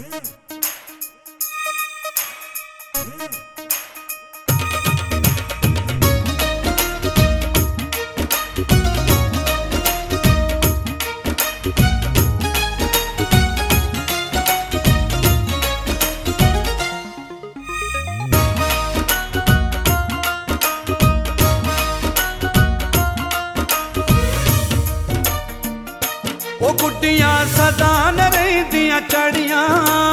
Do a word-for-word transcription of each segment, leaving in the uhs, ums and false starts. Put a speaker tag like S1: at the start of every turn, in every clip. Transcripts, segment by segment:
S1: ਉਹ ਗੁੱਡੀਆਂ ਸਦਾ ਨ ਰਹਿੰਦੀਆਂ ਚੜੀਆਂ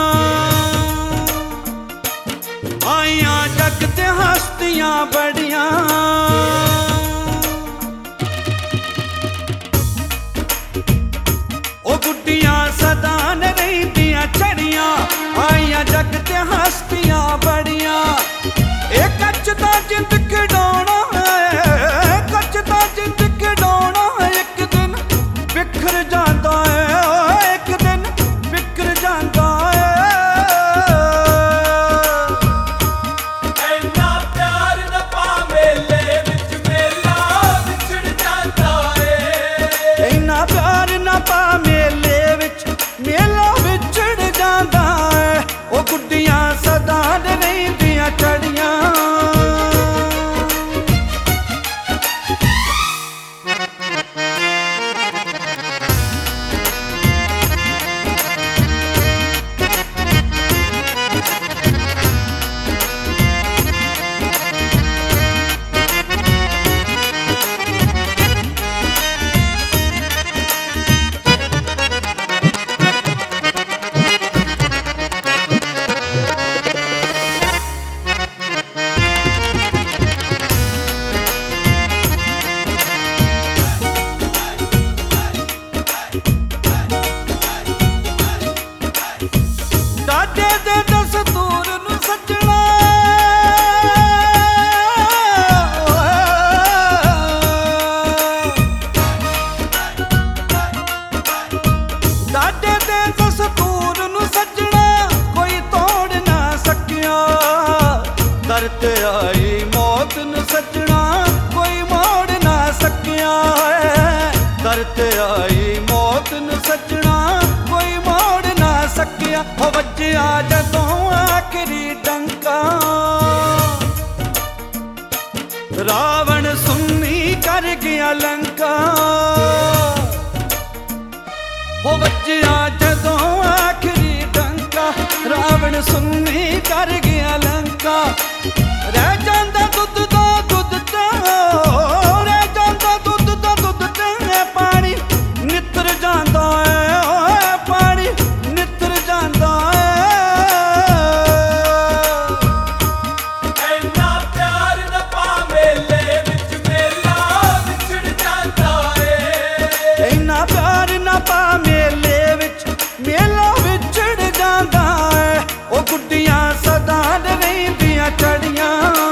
S1: ਆਈਆਂ ਜੱਗ ਤੇ ਹਸਤੀਆਂ ਬੜੀਆਂ। ਉਹ ਗੁੱਡੀਆਂ ਸਦਾ ਨ ਰਹਿੰਦੀਆਂ ਚੜੀਆਂ ਆਈਆਂ ਜੱਗ ਤੇ ਹਸਤੀਆਂ ਬੜੀਆਂ। ਇਹ ਕੱਚ ਦਾ ਜਿੰਦ ਖਿਡੌਣਾ ਹੈ, ਕੱਚ ਦਾ ਜਿੰਦ ਖਿਡੌਣਾ ਇੱਕ ਦਿਨ ਬਿਖਰ ਜਾਂਦਾ ਹੈ, ਇੱਕ ਦਿਨ ਬਿਖਰ ਜਾਂਦਾ ਹੈ।
S2: ਇੰਨਾ ਪਿਆਰ ਨਾ ਪਾ ਮੇਲੇ ਵਿੱਚ ਮੇਲਾ ਵਿਛੜ ਜਾਂਦਾ ਏ।
S1: ਇੰਨਾ ਪਿਆਰ ਨਾ ਪਾ ਮੇਲੇ ਵਿੱਚ ਮੇਲਾ ਵਿਛੜ ਜਾਂਦਾ ਹੈ। ਉਹ ਗੁੱਡੀਆਂ ਸਦਾ ਨ ਰਹਿੰਦੀਆਂ ਚੜੀਆਂ ਦਰ ਤੇ ਆਈ ਮੌਤ ਨੂੰ ਸੱਜਣਾ ਕੋਈ ਮੋੜ ਨਾ ਸਕਿਆ ਹੈ। ਦਰ ਤੇ ਆਈ ਮੌਤ ਨੂੰ ਸੱਜਣਾ ਕੋਈ ਮੋੜ ਨਾ ਸਕਿਆ। ਹੋ ਵੱਜਿਆ ਜਦੋਂ ਆਖਰੀ ਡੰਕਾ ਰਾਵਣ ਸੁੰਨੀ ਕਰ ਗਿਆ ਲੰਕਾ। ਹੋ ਵੱਜਿਆ ਜਦੋਂ ਆਖਰੀ ਡੰਕਾ ਰਾਵਣ ਸੁੰਨੀ ਕਰ ਗਿਆ ਲੰਕਾ। ਰਹਿ ਜਾਂਦਾ ਦੁੱਧ ਦਾ ਦੁੱਧ ਤੇ ਰਹਿ ਜਾਂਦਾ ਦੁੱਧ ਦਾ ਦੁੱਧ ਤੇ ਪਾਣੀ ਨਿੱਤਰ ਜਾਂਦਾ ਏ, ਓਏ ਪਾਣੀ ਨਿੱਤਰ ਜਾਂਦਾ ਏ।
S2: ਇੰਨਾ ਪਿਆਰ ਨਾ ਪਾ ਮੇਲੇ ਵਿੱਚ ਮੇਲਾ ਵਿਛੜ ਜਾਂਦਾ ਏ।
S1: ਇੰਨਾ ਪਿਆਰ ਨਾ ਪਾ ਮੇਲੇ ਵਿੱਚ ਮੇਲਾ ਵਿਛੜ ਜਾਂਦਾ ਏ। ਉਹ ਗੁੱਡੀਆਂ ਸਦਾ ਨ ਰਹਿੰਦੀਆਂ ਚੜੀਆਂ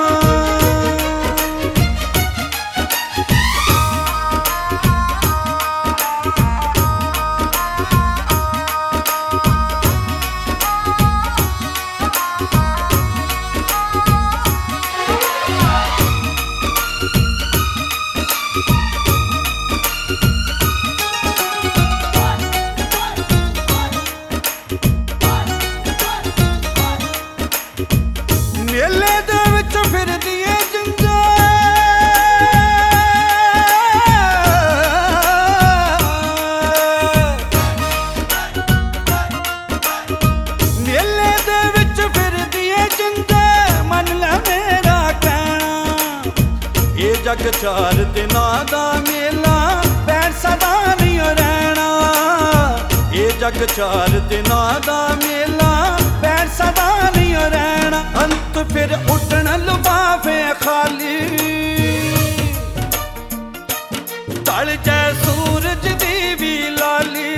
S1: ਮੇਲੇ ਦੇ ਵਿੱਚ ਫਿਰਦੀਆਂ ਜਿੰਦਾਂ ਮੇਲੇ ਦੇ ਵਿੱਚ ਫਿਰਦੀਆਂ ਜਿੰਦਾਂ ਮੰਨ ਲੈ ਮੇਰਾ ਕਹਿਣਾ। ਇਹ ਜੱਗ ਚਾਰ ਦਿਨਾਂ ਦਾ ਮੇਲਾ ਭੈਣ ਸਦਾ ਨਹੀਂ ਰਹਿਣਾ। ਇਹ ਜੱਗ ਚਾਰ ਦਿਨਾਂ ਦਾ ਮੇਲਾ ਭੈਣ ਸਦਾ ਨਹੀਂ ਰਹਿਣਾ। ਅੰਤ ਫਿਰ ਉੱਡਣ ਲਿਫਾਫੇ ਖਾਲੀ ਢਲ ਜੈ ਸੂਰਜ ਦੀ ਵੀ ਲਾਲੀ।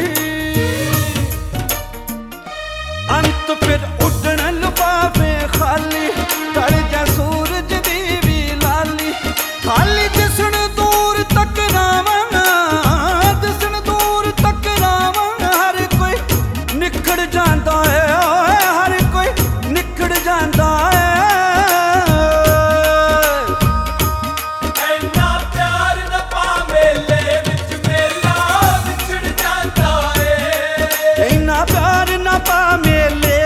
S1: ਅੰਤ ਫਿਰ ਉੱਡਣ ਲਿਫਾਫੇ ਖਾਲੀ ਢਲ ਜੈ ਸੂਰਜ ਦੀ ਵੀ ਲਾਲੀ। ਖਾਲੀ ਦਿਸਣ ਦੂਰ ਤੱਕ ਰਾਵਾਂ ਦਿਸਣ ਦੂਰ ਤੱਕ ਰਾਵਾਂ ਹਰ ਕੋਈ ਨਿਖੜ ਜਾਂਦਾ ਹੈ, ਹਰ ਕੋਈ ਨਿਖੜ ਜਾਂਦਾ ਹੈ।
S2: ਇੰਨਾ ਪਿਆਰ ਨਾ ਪਾ ਮੇਲੇ ਵਿੱਚ ਮੇਲਾ ਵਿਛੜ ਜਾਂਦਾ ਏ।
S1: ਇੰਨਾ ਪਿਆਰ ਨਾ ਪਾ ਮੇਲੇ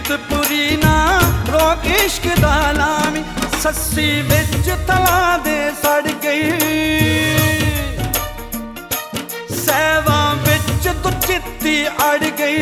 S1: ਪ੍ਰੀਤਪੁਰੀ ਨਾ ਰੋਕ ਇਸ਼ਕ ਦਾ ਲਾਮੀ ਸੱਸੀ ਵਿੱਚ ਤਲਾ ਦੇ ਸੜ ਗਈ ਸਹਿਵਾ ਵਿੱਚ ਤੂੰ ਚਿੱਤੀ ਅੜ ਗਈ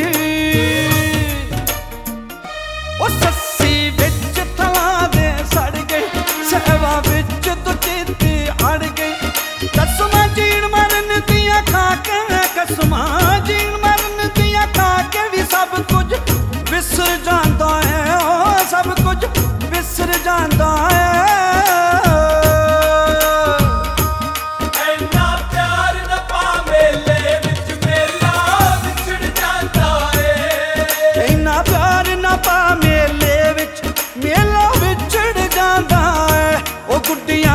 S1: ਉਹ ਸੱਸੀ ਵਿੱਚ ਤਲਾ ਦੇ ਸੜ ਗਈ ਸਹਿਵਾ ਵਿੱਚ ਤੂੰ ਚਿੱਤੀ ਅੜ ਗਈ ਕਸਮਾਂ ਜੀਣ ਮਰਨ ਦੀਆਂ ਖਾ ਕੇ ਕਸਮਾਂ ਜੀਣ ਮਰਨ ਦੀਆਂ ਖਾ ਕੇ ਵੀ ਸਭ ਕੁਝ ਵਿਸਰ ਜਾਂਦਾ ਹੈ ਉਹ ਸਭ ਕੁਝ ਵਿਸਰ ਜਾਂਦਾ ਹੈ
S2: ਇੰਨਾ ਪਿਆਰ ਨਾ ਪਾ ਮੇਲੇ ਵਿੱਚ ਮੇਲਾ ਵਿਛੜ ਜਾਂਦਾ ਏ
S1: ਇੰਨਾ ਪਿਆਰ ਨਾ ਪਾ ਮੇਲੇ ਵਿੱਚ ਮੇਲਾ ਵਿਛੜ ਜਾਂਦਾ ਹੈ ਉਹ ਗੁੱਡੀਆਂ